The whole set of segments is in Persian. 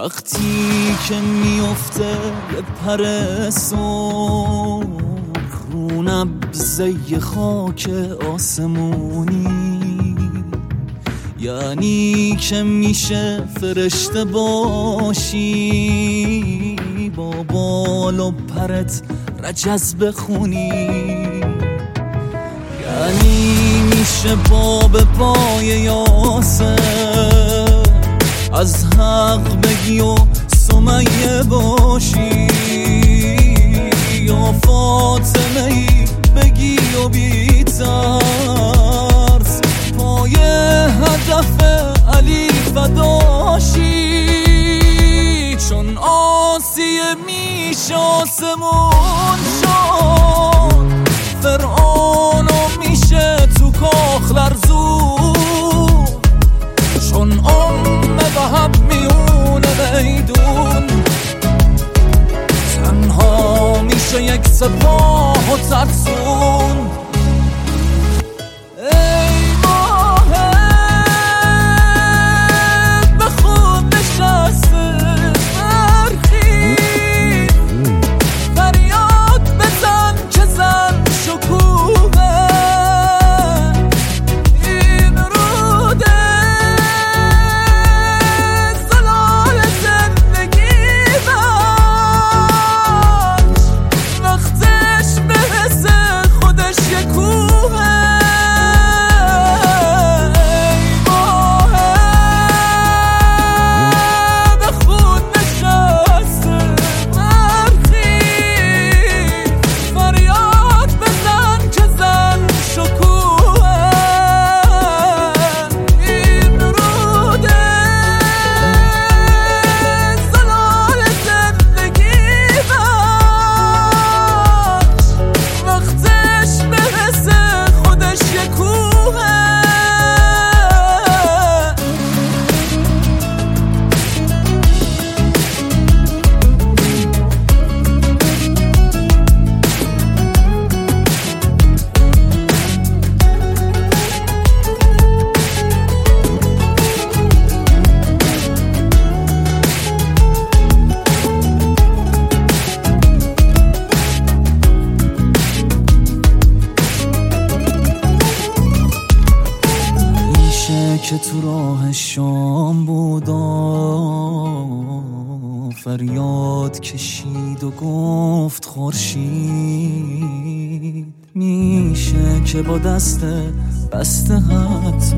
وقتی که میفته یه پر سرخ رو نبضه خاک آسمونی، یعنی که میشه فرشته باشی با بال و پرت رجز بخونی، یعنی میشه باب پای یاسر از حق بگی و سمیه باشی، یا فاطمه ای بگی و بی ترس پای هدف علی فداشی، چون آسیه میشه آسمون شد، فرعونو میشه تو کاخ لرزون، چون وهب میونه میدون تنها میشه یک سپاه و ترسون. ای ماه به خود نشسته برخی، فریاد بزن که زن شکوه این روده که تو راه شام بودا فریاد کشید و گفت خورشید، میشه که با دست بسته حتی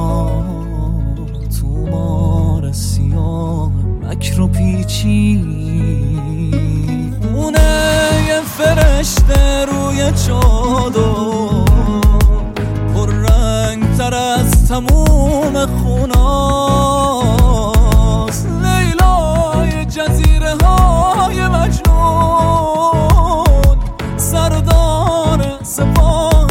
تو مار سیاه مکر و پیچی اونه یه فرشته روی چادر پررنگ تر از تموم خوناست، لیلای جزیره های مجنون سردار سپاه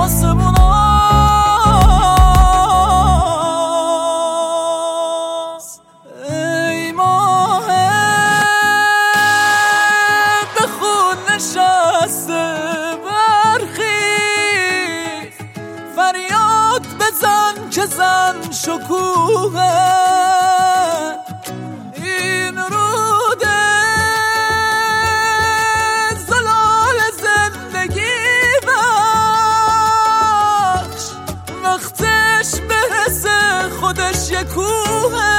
آسموناست. ای ماه به خود نشسته برخیز، فریاد بزن که زن شکوه این روده زلال زندگی بخش، وقتش برسه خودش یه کوه.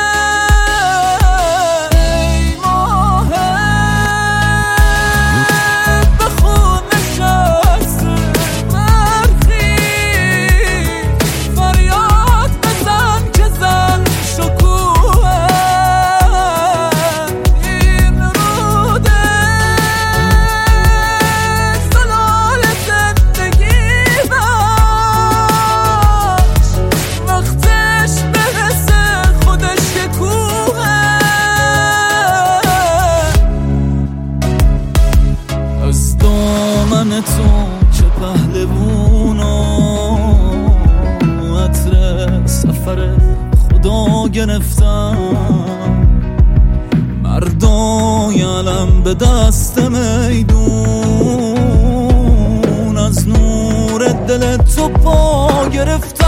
تو چه پهلوونا عطر سفر خدا گرفتم، مردای علم به دست میدون از نور دل تو پا گرفتم.